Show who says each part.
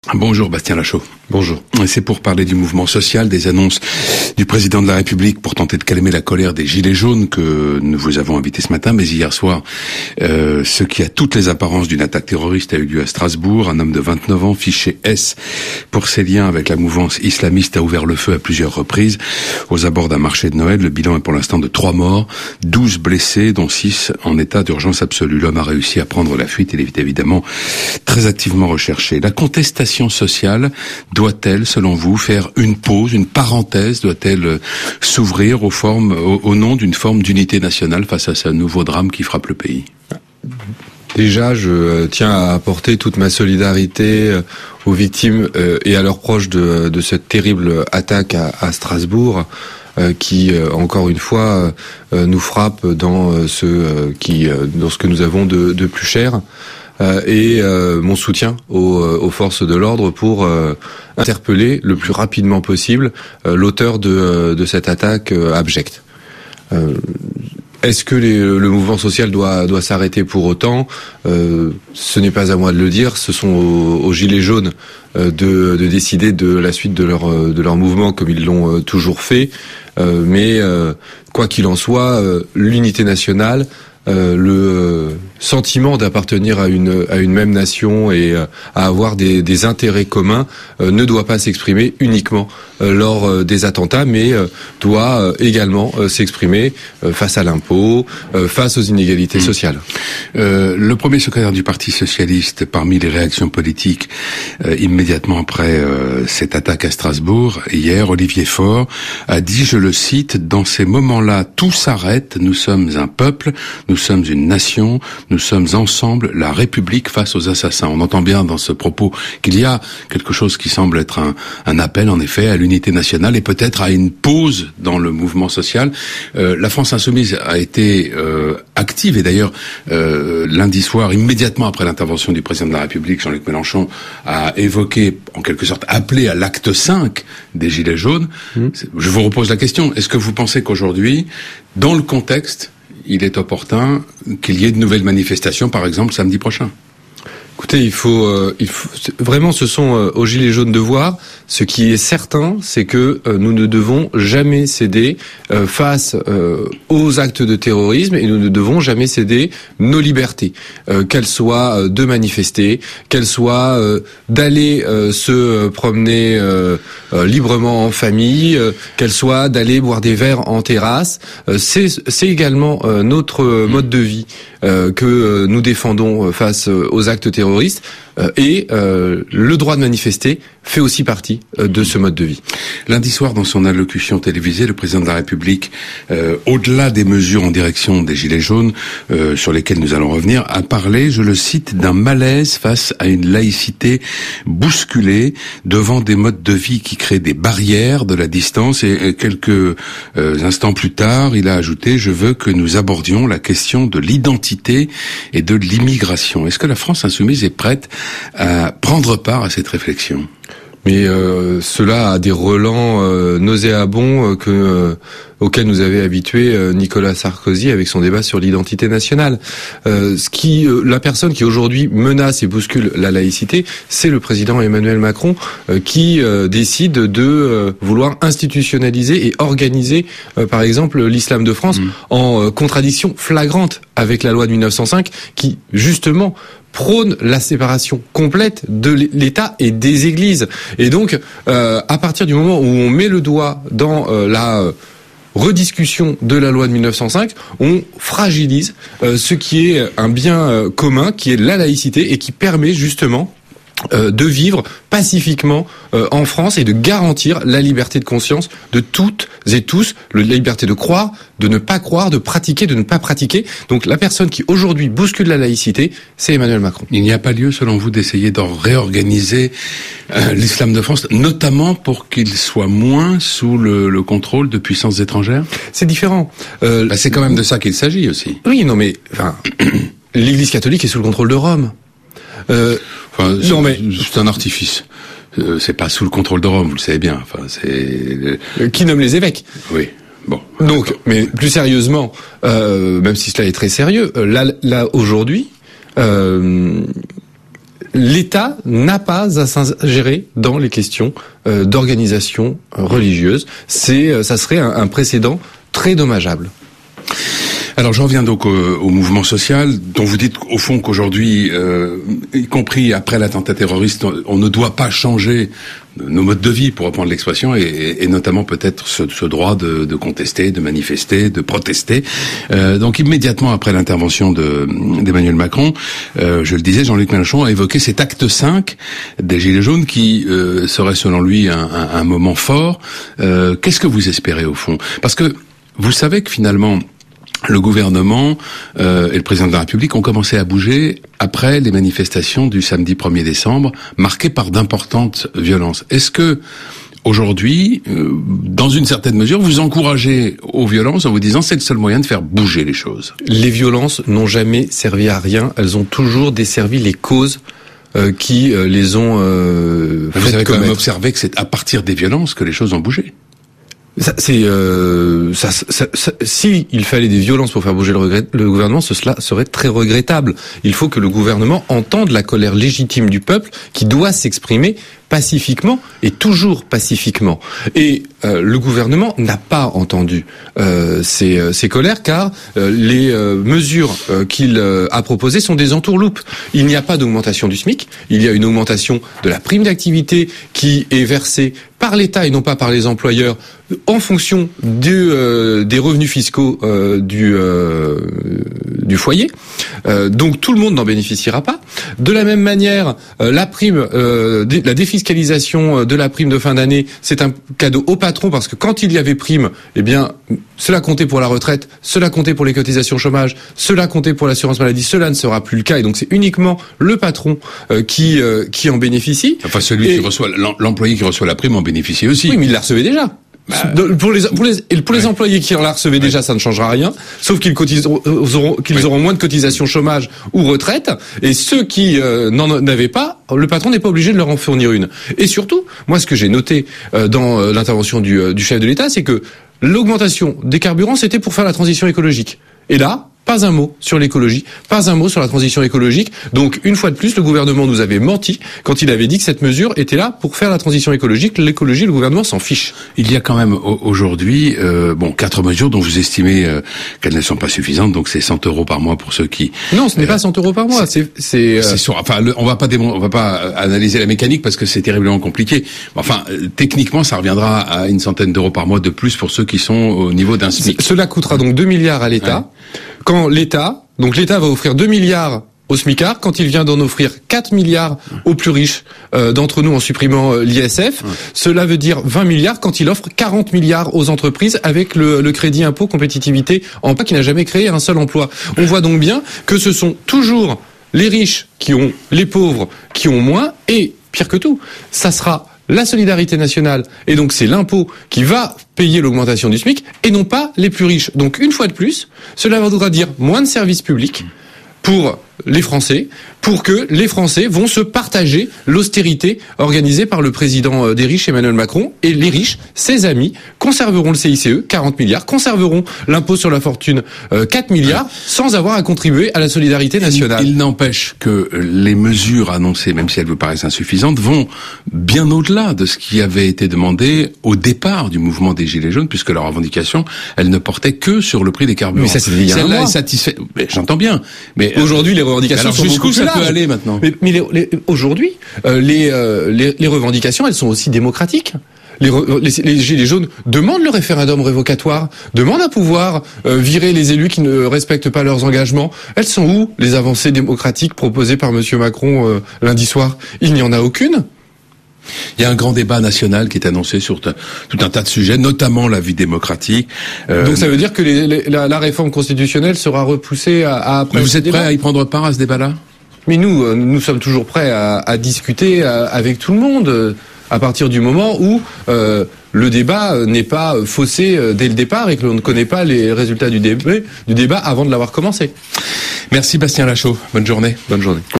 Speaker 1: Bonjour Bastien Lachaud.
Speaker 2: Bonjour.
Speaker 1: C'est pour parler du mouvement social, des annonces du président de la République pour tenter de calmer la colère des Gilets jaunes que nous vous avons invité ce matin. Mais hier soir, ce qui a toutes les apparences d'une attaque terroriste a eu lieu à Strasbourg. Un homme de 29 ans, fiché S pour ses liens avec la mouvance islamiste, a ouvert le feu à plusieurs reprises aux abords d'un marché de Noël. Le bilan est pour l'instant de 3 morts, 12 blessés, dont 6 en état d'urgence absolue. L'homme a réussi à prendre la fuite. Il est évidemment très activement recherché. La contestation sociale doit-elle, selon vous, faire une pause, une parenthèse? Doit-elle s'ouvrir au nom d'une forme d'unité nationale face à ce nouveau drame qui frappe le pays?
Speaker 2: Déjà, je tiens à apporter toute ma solidarité aux victimes et à leurs proches de cette terrible attaque à Strasbourg, qui, encore une fois, nous frappe dans ce que nous avons de plus cher. Et mon soutien aux forces de l'ordre pour interpeller le plus rapidement possible l'auteur de cette attaque abjecte. Est-ce que le mouvement social doit s'arrêter pour autant? Ce n'est pas à moi de le dire, ce sont aux Gilets jaunes de décider de la suite de leur mouvement comme ils l'ont toujours fait. Mais quoi qu'il en soit, l'unité nationale, le sentiment d'appartenir à une même nation et à avoir des intérêts communs ne doit pas s'exprimer uniquement lors des attentats, mais doit également s'exprimer face à l'impôt, face aux inégalités sociales.
Speaker 1: Le premier secrétaire du Parti socialiste, parmi les réactions politiques immédiatement après cette attaque à Strasbourg, hier, Olivier Faure, a dit, je le cite, « Dans ces moments-là, tout s'arrête, nous sommes un peuple, nous sommes une nation, nous sommes ensemble la République face aux assassins ». On entend bien dans ce propos qu'il y a quelque chose qui semble être un appel, en effet, à l'unité nationale et peut-être à une pause dans le mouvement social. La France insoumise a été active et d'ailleurs lundi soir, immédiatement après l'intervention du président de la République, Jean-Luc Mélenchon, a évoqué, en quelque sorte, appelé à l'acte 5 des Gilets jaunes. Je vous repose la question, est-ce que vous pensez qu'aujourd'hui, dans le contexte, il est opportun qu'il y ait de nouvelles manifestations, par exemple, samedi prochain?
Speaker 2: Écoutez, il faut vraiment, ce sont aux Gilets jaunes de voir. Ce qui est certain, c'est que nous ne devons jamais céder face aux actes de terrorisme et nous ne devons jamais céder nos libertés, qu'elles soient de manifester, qu'elles soient d'aller se promener librement en famille, qu'elles soient d'aller boire des verres en terrasse. C'est également notre mode de vie que nous défendons face aux actes terroristes. Et le droit de manifester fait aussi partie de ce mode de vie.
Speaker 1: Lundi soir, dans son allocution télévisée, le président de la République, au-delà des mesures en direction des Gilets jaunes, sur lesquelles nous allons revenir, a parlé, je le cite, d'un malaise face à une laïcité bousculée devant des modes de vie qui créent des barrières, de la distance. Et quelques instants plus tard, il a ajouté, je veux que nous abordions la question de l'identité et de l'immigration. Est-ce que la France insoumise est prête à prendre part à cette réflexion?
Speaker 2: Mais cela a des relents nauséabonds auxquels nous avait habitué Nicolas Sarkozy avec son débat sur l'identité nationale. La personne qui aujourd'hui menace et bouscule la laïcité, c'est le président Emmanuel Macron qui décide de vouloir institutionnaliser et organiser, par exemple, l'islam de France en contradiction flagrante avec la loi de 1905 qui, justement, prône la séparation complète de l'État et des églises. Et donc, à partir du moment où on met le doigt dans la rediscussion de la loi de 1905, on fragilise ce qui est un bien commun, qui est la laïcité et qui permet justement de vivre pacifiquement en France et de garantir la liberté de conscience de toutes et tous, la liberté de croire, de ne pas croire, de pratiquer, de ne pas pratiquer. Donc la personne qui aujourd'hui bouscule la laïcité, c'est Emmanuel Macron.
Speaker 1: Il n'y a pas lieu, selon vous, d'essayer de réorganiser l'islam de France, notamment pour qu'il soit moins sous le contrôle de puissances étrangères?
Speaker 2: C'est différent.
Speaker 1: C'est quand même de ça qu'il s'agit aussi.
Speaker 2: Oui, non mais l'Église catholique est sous le contrôle de Rome.
Speaker 1: C'est un artifice. C'est pas sous le contrôle de Rome, vous le savez bien.
Speaker 2: Qui nomme les évêques.
Speaker 1: Oui. Bon.
Speaker 2: Donc, mais plus sérieusement, même si cela est très sérieux, là aujourd'hui, l'État n'a pas à s'ingérer dans les questions d'organisation religieuse. Ça serait un précédent très dommageable.
Speaker 1: Alors j'en viens donc au mouvement social, dont vous dites au fond qu'aujourd'hui, y compris après l'attentat terroriste, on ne doit pas changer nos modes de vie, pour reprendre l'expression, et notamment peut-être ce droit de contester, de manifester, de protester. Donc immédiatement après l'intervention d'Emmanuel Macron, je le disais, Jean-Luc Mélenchon a évoqué cet acte 5 des Gilets jaunes qui serait selon lui un moment fort. Qu'est-ce que vous espérez au fond? Parce que vous savez que finalement, le gouvernement et le président de la République ont commencé à bouger après les manifestations du samedi 1er décembre, marquées par d'importantes violences. Est-ce que aujourd'hui, dans une certaine mesure, vous encouragez aux violences en vous disant c'est le seul moyen de faire bouger les choses?
Speaker 2: Les violences n'ont jamais servi à rien. Elles ont toujours desservi les causes qui les ont
Speaker 1: Vous avez quand même observé que c'est à partir des violences que les choses ont bougé.
Speaker 2: Si il fallait des violences pour faire bouger le gouvernement, cela serait très regrettable. Il faut que le gouvernement entende la colère légitime du peuple qui doit s'exprimer pacifiquement et toujours pacifiquement. Et le gouvernement n'a pas entendu ces colères car les mesures qu'il a proposées sont des entourloupes. Il n'y a pas d'augmentation du SMIC, il y a une augmentation de la prime d'activité qui est versée par l'État et non pas par les employeurs en fonction des revenus fiscaux du foyer. Donc tout le monde n'en bénéficiera pas. De la même manière, la prime, la défiscalisation de la prime de fin d'année, c'est un cadeau au patron parce que quand il y avait prime, eh bien cela comptait pour la retraite, cela comptait pour les cotisations chômage, cela comptait pour l'assurance maladie, cela ne sera plus le cas et donc c'est uniquement le patron qui en bénéficie.
Speaker 1: Enfin celui qui reçoit l'employé qui reçoit la prime en bénéficie aussi.
Speaker 2: Oui, mais il la recevait déjà. Pour les employés qui la recevaient déjà, ça ne changera rien, sauf qu'ils auront moins de cotisations chômage ou retraite, et ceux qui n'en avaient pas, le patron n'est pas obligé de leur en fournir une. Et surtout, moi ce que j'ai noté dans l'intervention du chef de l'État, c'est que l'augmentation des carburants, c'était pour faire la transition écologique. Et là, pas un mot sur l'écologie, pas un mot sur la transition écologique. Donc, une fois de plus, le gouvernement nous avait menti quand il avait dit que cette mesure était là pour faire la transition écologique. L'écologie, le gouvernement s'en fiche.
Speaker 1: Il y a quand même aujourd'hui 4 mesures dont vous estimez qu'elles ne sont pas suffisantes. Donc, c'est 100 € par mois pour ceux qui...
Speaker 2: Non, ce n'est pas 100 € par mois.
Speaker 1: C'est sûr. Enfin, on va pas analyser la mécanique parce que c'est terriblement compliqué. Enfin, techniquement, ça reviendra à une centaine d'euros par mois de plus pour ceux qui sont au niveau d'un SMIC.
Speaker 2: Cela coûtera donc 2 milliards à l'État. Ouais. Quand l'État va offrir 2 milliards aux smicards, quand il vient d'en offrir 4 milliards aux plus riches d'entre nous en supprimant l'ISF, cela veut dire 20 milliards quand il offre 40 milliards aux entreprises avec le crédit impôt compétitivité emploi qui n'a jamais créé un seul emploi. On voit donc bien que ce sont toujours les riches qui ont les pauvres qui ont moins et pire que tout, ça sera la solidarité nationale, et donc c'est l'impôt qui va payer l'augmentation du SMIC, et non pas les plus riches. Donc une fois de plus, cela voudra dire moins de services publics pour les Français, pour que les Français vont se partager l'austérité organisée par le président des riches, Emmanuel Macron, et les riches, ses amis, conserveront le CICE, 40 milliards, conserveront l'impôt sur la fortune, 4 milliards, sans avoir à contribuer à la solidarité nationale.
Speaker 1: Il n'empêche que les mesures annoncées, même si elles vous paraissent insuffisantes, vont bien au-delà de ce qui avait été demandé au départ du mouvement des Gilets jaunes, puisque leur revendication, elle ne portait que sur le prix des carburants.
Speaker 2: Mais ça, c'est celle-là
Speaker 1: est satisfaite. J'entends bien. Mais
Speaker 2: aujourd'hui, les revendications sont
Speaker 1: jusqu'où ça peut aller maintenant?
Speaker 2: Mais aujourd'hui, les revendications, elles sont aussi démocratiques. Les Gilets jaunes demandent le référendum révocatoire, demandent à pouvoir virer les élus qui ne respectent pas leurs engagements. Elles sont où, les avancées démocratiques proposées par Monsieur Macron lundi soir? Il n'y en a aucune.
Speaker 1: Il y a un grand débat national qui est annoncé sur tout un tas de sujets, notamment la vie démocratique.
Speaker 2: Donc ça veut dire que la réforme constitutionnelle sera repoussée à après.
Speaker 1: Mais vous êtes prêt à y prendre part à ce débat-là?
Speaker 2: Mais nous sommes toujours prêts à discuter avec tout le monde, à partir du moment où le débat n'est pas faussé dès le départ et que l'on ne connaît pas les résultats du débat avant de l'avoir commencé.
Speaker 1: Merci Bastien Lachaud. Bonne journée.
Speaker 2: Bonne journée.